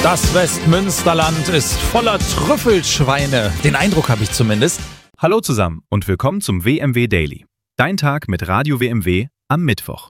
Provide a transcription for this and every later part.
Das Westmünsterland ist voller Trüffelschweine. Den Eindruck habe ich zumindest. Hallo zusammen und willkommen zum WMW Daily. Dein Tag mit Radio WMW am Mittwoch.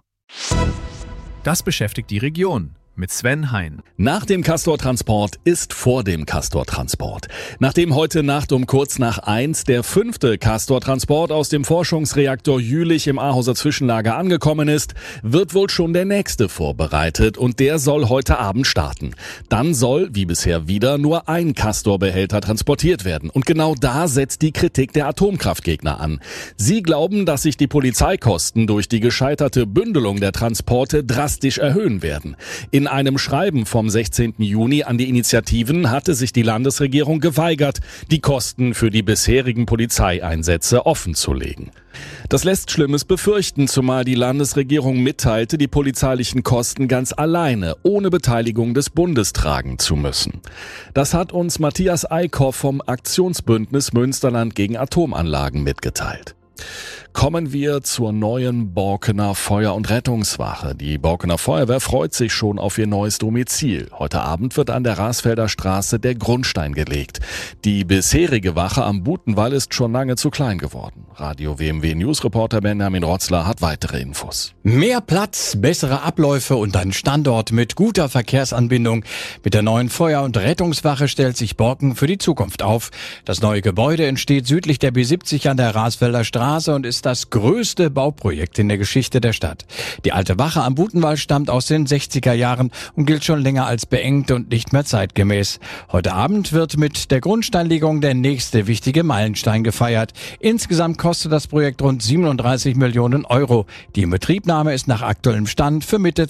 Das beschäftigt die Region. Mit Sven Hein. Nach dem Castor-Transport ist vor dem Castor-Transport. Nachdem heute Nacht um kurz nach 1 der 5. Castor-Transport aus dem Forschungsreaktor Jülich im Ahauser Zwischenlager angekommen ist, wird wohl schon der nächste vorbereitet und der soll heute Abend starten. Dann soll, wie bisher wieder, nur ein Castor-Behälter transportiert werden. Und genau da setzt die Kritik der Atomkraftgegner an. Sie glauben, dass sich die Polizeikosten durch die gescheiterte Bündelung der Transporte drastisch erhöhen werden. In einem Schreiben vom 16. Juni an die Initiativen hatte sich die Landesregierung geweigert, die Kosten für die bisherigen Polizeieinsätze offenzulegen. Das lässt Schlimmes befürchten, zumal die Landesregierung mitteilte, die polizeilichen Kosten ganz alleine, ohne Beteiligung des Bundes tragen zu müssen. Das hat uns Matthias Eickhoff vom Aktionsbündnis Münsterland gegen Atomanlagen mitgeteilt. Kommen wir zur neuen Borkener Feuer- und Rettungswache. Die Borkener Feuerwehr freut sich schon auf ihr neues Domizil. Heute Abend wird an der Rasfelder Straße der Grundstein gelegt. Die bisherige Wache am Butenwall ist schon lange zu klein geworden. Radio WMW Newsreporter Benjamin Rotzler hat weitere Infos. Mehr Platz, bessere Abläufe und ein Standort mit guter Verkehrsanbindung. Mit der neuen Feuer- und Rettungswache stellt sich Borken für die Zukunft auf. Das neue Gebäude entsteht südlich der B70 an der Rasfelder Straße und ist das größte Bauprojekt in der Geschichte der Stadt. Die alte Wache am Butenwall stammt aus den 60er Jahren und gilt schon länger als beengt und nicht mehr zeitgemäß. Heute Abend wird mit der Grundsteinlegung der nächste wichtige Meilenstein gefeiert. Insgesamt kostet das Projekt rund 37 Millionen Euro. Die Inbetriebnahme ist nach aktuellem Stand für Mitte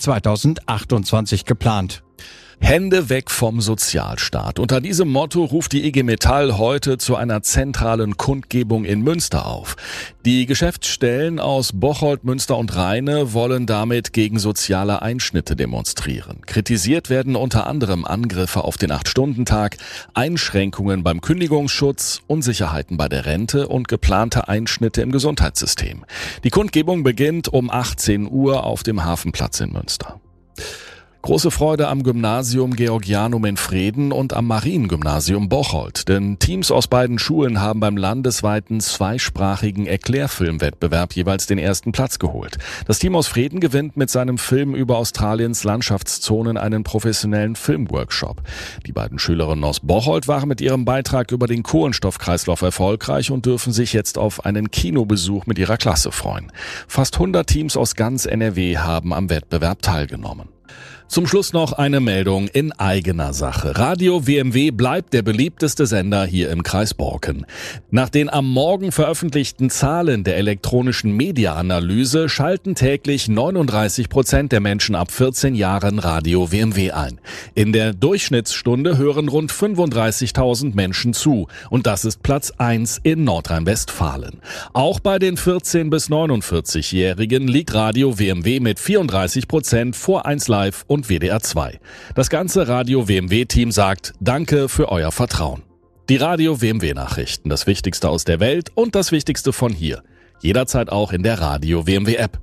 2028 geplant. Hände weg vom Sozialstaat. Unter diesem Motto ruft die IG Metall heute zu einer zentralen Kundgebung in Münster auf. Die Geschäftsstellen aus Bocholt, Münster und Rheine wollen damit gegen soziale Einschnitte demonstrieren. Kritisiert werden unter anderem Angriffe auf den 8-Stunden-Tag, Einschränkungen beim Kündigungsschutz, Unsicherheiten bei der Rente und geplante Einschnitte im Gesundheitssystem. Die Kundgebung beginnt um 18 Uhr auf dem Hafenplatz in Münster. Große Freude am Gymnasium Georgianum in Vreden und am Mariengymnasium Bocholt, denn Teams aus beiden Schulen haben beim landesweiten zweisprachigen Erklärfilmwettbewerb jeweils den ersten Platz geholt. Das Team aus Vreden gewinnt mit seinem Film über Australiens Landschaftszonen einen professionellen Filmworkshop. Die beiden Schülerinnen aus Bocholt waren mit ihrem Beitrag über den Kohlenstoffkreislauf erfolgreich und dürfen sich jetzt auf einen Kinobesuch mit ihrer Klasse freuen. Fast 100 Teams aus ganz NRW haben am Wettbewerb teilgenommen. Zum Schluss noch eine Meldung in eigener Sache. Radio WMW bleibt der beliebteste Sender hier im Kreis Borken. Nach den am Morgen veröffentlichten Zahlen der elektronischen Media-Analyse schalten täglich 39% der Menschen ab 14 Jahren Radio WMW ein. In der Durchschnittsstunde hören rund 35.000 Menschen zu und das ist Platz 1 in Nordrhein-Westfalen. Auch bei den 14- bis 49-Jährigen liegt Radio WMW mit 34% vor 1 Live und WDR 2. Das ganze Radio WMW-Team sagt Danke für euer Vertrauen. Die Radio WMW-Nachrichten, das Wichtigste aus der Welt und das Wichtigste von hier. Jederzeit auch in der Radio WMW-App.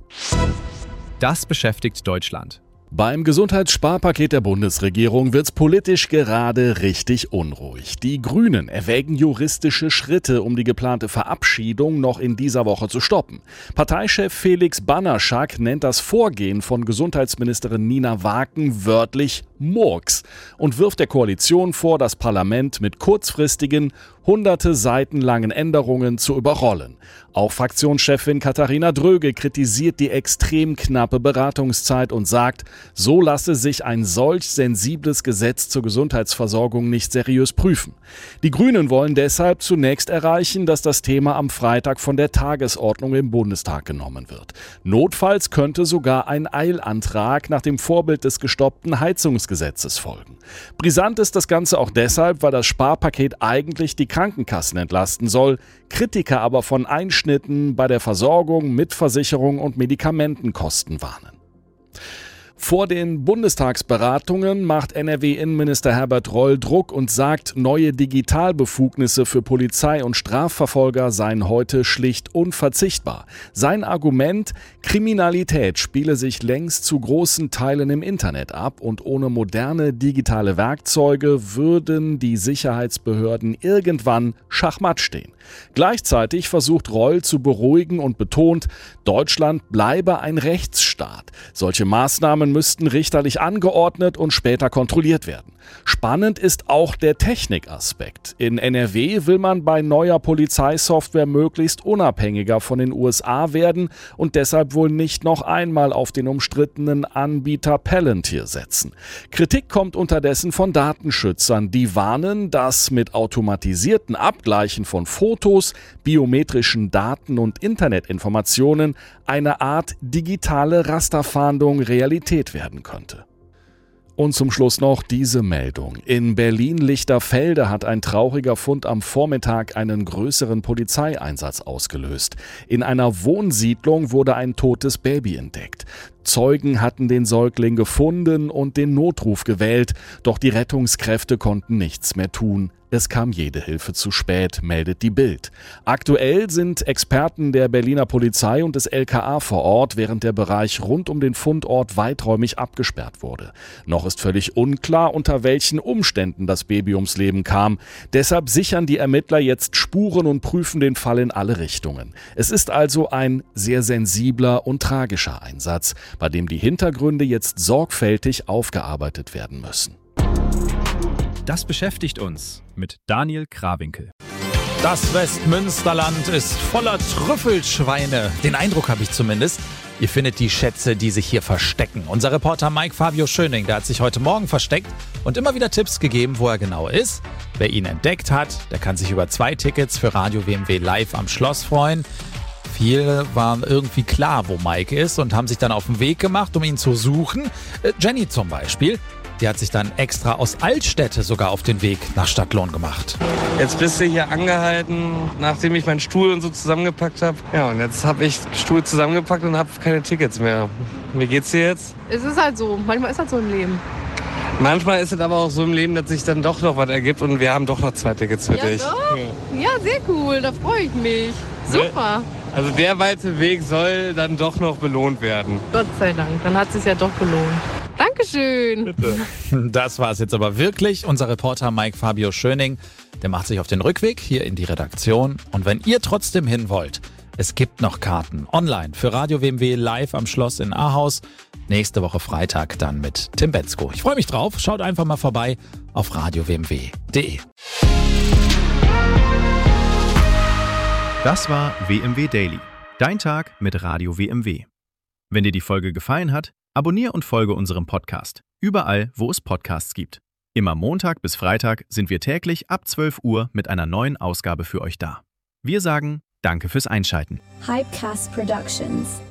Das beschäftigt Deutschland. Beim Gesundheitssparpaket der Bundesregierung wird's politisch gerade richtig unruhig. Die Grünen erwägen juristische Schritte, um die geplante Verabschiedung noch in dieser Woche zu stoppen. Parteichef Felix Bannerschak nennt das Vorgehen von Gesundheitsministerin Nina Waken wörtlich Murks und wirft der Koalition vor, das Parlament mit kurzfristigen, hunderte Seiten langen Änderungen zu überrollen. Auch Fraktionschefin Katharina Dröge kritisiert die extrem knappe Beratungszeit und sagt, so lasse sich ein solch sensibles Gesetz zur Gesundheitsversorgung nicht seriös prüfen. Die Grünen wollen deshalb zunächst erreichen, dass das Thema am Freitag von der Tagesordnung im Bundestag genommen wird. Notfalls könnte sogar ein Eilantrag nach dem Vorbild des gestoppten Heizungsgesetzes folgen. Brisant ist das Ganze auch deshalb, weil das Sparpaket eigentlich die Krankenkassen entlasten soll, Kritiker aber von Einschnitten bei der Versorgung, Mitversicherung und Medikamentenkosten warnen. Vor den Bundestagsberatungen macht NRW-Innenminister Herbert Reul Druck und sagt, neue Digitalbefugnisse für Polizei und Strafverfolger seien heute schlicht unverzichtbar. Sein Argument: Kriminalität spiele sich längst zu großen Teilen im Internet ab und ohne moderne digitale Werkzeuge würden die Sicherheitsbehörden irgendwann schachmatt stehen. Gleichzeitig versucht Reul zu beruhigen und betont, Deutschland bleibe ein Rechtsstaat. Solche Maßnahmen müssten richterlich angeordnet und später kontrolliert werden. Spannend ist auch der Technikaspekt. In NRW will man bei neuer Polizeisoftware möglichst unabhängiger von den USA werden und deshalb wohl nicht noch einmal auf den umstrittenen Anbieter Palantir setzen. Kritik kommt unterdessen von Datenschützern, die warnen, dass mit automatisierten Abgleichen von Fotos, biometrischen Daten und Internetinformationen eine Art digitale Rasterfahndung Realität werden könnte. Und zum Schluss noch diese Meldung. In Berlin-Lichterfelde hat ein trauriger Fund am Vormittag einen größeren Polizeieinsatz ausgelöst. In einer Wohnsiedlung wurde ein totes Baby entdeckt. Zeugen hatten den Säugling gefunden und den Notruf gewählt, doch die Rettungskräfte konnten nichts mehr tun. Es kam jede Hilfe zu spät, meldet die Bild. Aktuell sind Experten der Berliner Polizei und des LKA vor Ort, während der Bereich rund um den Fundort weiträumig abgesperrt wurde. Noch ist völlig unklar, unter welchen Umständen das Baby ums Leben kam. Deshalb sichern die Ermittler jetzt Spuren und prüfen den Fall in alle Richtungen. Es ist also ein sehr sensibler und tragischer Einsatz, bei dem die Hintergründe jetzt sorgfältig aufgearbeitet werden müssen. Das beschäftigt uns mit Daniel Krawinkel. Das Westmünsterland ist voller Trüffelschweine. Den Eindruck habe ich zumindest. Ihr findet die Schätze, die sich hier verstecken. Unser Reporter Mike Fabio Schöning, der hat sich heute Morgen versteckt und immer wieder Tipps gegeben, wo er genau ist. Wer ihn entdeckt hat, der kann sich über 2 Tickets für Radio WMW live am Schloss freuen. Viele waren irgendwie klar, wo Mike ist und haben sich dann auf den Weg gemacht, um ihn zu suchen. Jenny zum Beispiel. Die hat sich dann extra aus Altstädte sogar auf den Weg nach Stadtlohn gemacht. Jetzt bist du hier angehalten, nachdem ich meinen Stuhl und so zusammengepackt habe. Ja, und jetzt habe ich den Stuhl zusammengepackt und habe keine Tickets mehr. Wie geht's dir jetzt? Es ist halt so. Manchmal ist das so im Leben. Manchmal ist es aber auch so im Leben, dass sich dann doch noch was ergibt und wir haben doch noch 2 Tickets für dich. Doch? Ja, sehr cool. Da freue ich mich. Super. Also der weite Weg soll dann doch noch belohnt werden. Gott sei Dank. Dann hat es sich ja doch gelohnt. Dankeschön. Bitte. Das war es jetzt aber wirklich. Unser Reporter Mike Fabio Schöning, der macht sich auf den Rückweg hier in die Redaktion. Und wenn ihr trotzdem hin wollt, es gibt noch Karten online für Radio WMW live am Schloss in Ahaus. Nächste Woche Freitag dann mit Tim Bentzko. Ich freue mich drauf. Schaut einfach mal vorbei auf radiowmw.de. Das war WMW Daily, dein Tag mit Radio WMW. Wenn dir die Folge gefallen hat, abonniere und folge unserem Podcast, überall, wo es Podcasts gibt. Immer Montag bis Freitag sind wir täglich ab 12 Uhr mit einer neuen Ausgabe für euch da. Wir sagen Danke fürs Einschalten. Hypecast Productions.